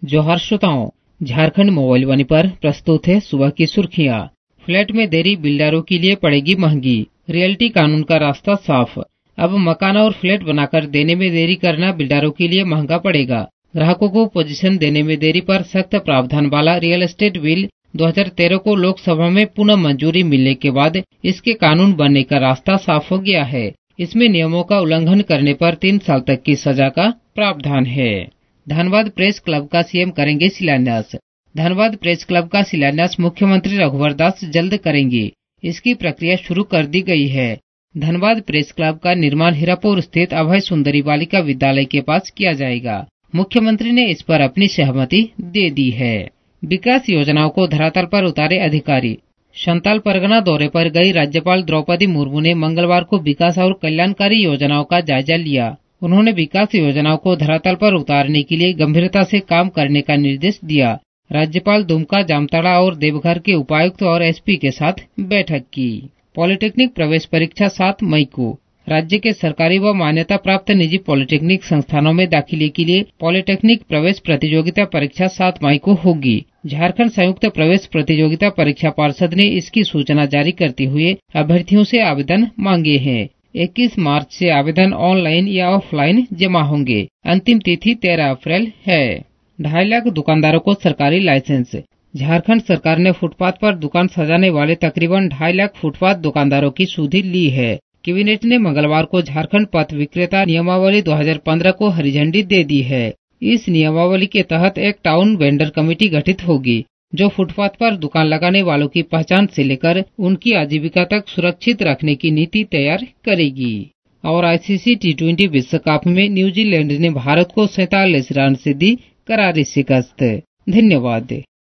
जोहार श्रोताओं, झारखंड मोबाइल वाणी पर प्रस्तुत है सुबह की सुर्खियां। फ्लैट में देरी बिल्डरों के लिए पड़ेगी महंगी, रियल्टी कानून का रास्ता साफ। अब मकान और फ्लैट बनाकर देने में देरी करना बिल्डरों के लिए महंगा पड़ेगा। ग्राहकों को पोजीशन देने में देरी पर सख्त प्रावधान वाला रियल एस्टेट बिल 2013 को लोकसभा में पुनः मंजूरी मिलने के बाद इसके कानून बनने का रास्ता साफ हो गया है। इसमें नियमों का उल्लंघन करने पर 3 साल तक की सजा का प्रावधान है। धनबाद प्रेस क्लब का सीएम करेंगे शिलान्यास। धनबाद प्रेस क्लब का शिलान्यास मुख्यमंत्री रघुवर दास जल्द करेंगे। इसकी प्रक्रिया शुरू कर दी गई है। धनबाद प्रेस क्लब का निर्माण हीरापुर स्थित अभय सुंदरी बालिका विद्यालय के पास किया जाएगा। मुख्यमंत्री ने इस पर अपनी सहमति दे दी है। विकास योजनाओं को धरातल पर उतारे अधिकारी। संताल परगना दौरे पर गई राज्यपाल द्रौपदी मुर्मू ने मंगलवार को विकास और कल्याणकारी योजनाओं का जायजा लिया। उन्होंने विकास योजनाओं को धरातल पर उतारने के लिए गंभीरता से काम करने का निर्देश दिया। राज्यपाल दुमका, जामताड़ा और देवघर के उपायुक्त और एसपी के साथ बैठक की। पॉलिटेक्निक प्रवेश परीक्षा 7 मई को। राज्य के सरकारी व मान्यता प्राप्त निजी पॉलिटेक्निक संस्थानों में दाखिले के लिए पॉलिटेक्निक प्रवेश प्रतियोगिता परीक्षा 7 मई को होगी। झारखंड संयुक्त प्रवेश प्रतियोगिता परीक्षा पार्षद ने इसकी सूचना जारी करते हुए अभ्यर्थियों से आवेदन मांगे हैं। 21 मार्च से आवेदन ऑनलाइन या ऑफलाइन जमा होंगे। अंतिम तिथि 13 अप्रैल है। 2.5 लाख दुकानदारों को सरकारी लाइसेंस। झारखंड सरकार ने फुटपाथ पर दुकान सजाने वाले तकरीबन 2.5 लाख फुटपाथ दुकानदारों की सुधि ली है। कैबिनेट ने मंगलवार को झारखंड पथ विक्रेता नियमावली 2015 को हरी झंडी दे दी है। इस नियमावली के तहत एक टाउन वेंडर कमेटी गठित होगी, जो फुटपाथ पर दुकान लगाने वालों की पहचान से लेकर उनकी आजीविका तक सुरक्षित रखने की नीति तैयार करेगी। और आईसीसी T20 विश्व कप में न्यूजीलैंड ने भारत को 47 रन से दी करारी शिकस्त। धन्यवाद।